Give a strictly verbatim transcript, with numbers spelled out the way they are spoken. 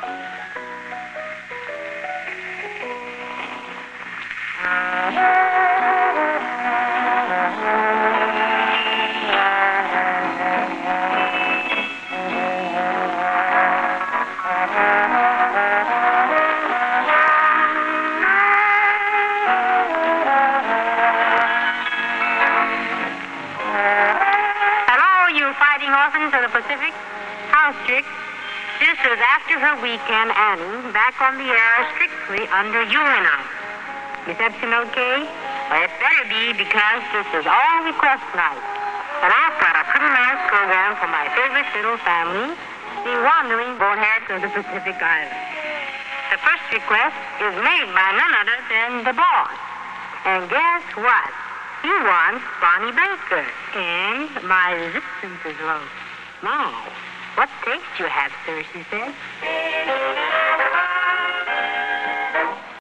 Orphans of the Pacific, House Chick. This is After Her Weekend Annie, back on the air strictly under you and I. Reception okay? Well, it better be because this is all request night. And I've got a pretty nice program for my favorite little family, the wandering boneheads of the Pacific Islands. The first request is made by none other than the boss. And guess what? He wants Bonnie Baker and my resistance is low. Now, what taste you have, sir, she said.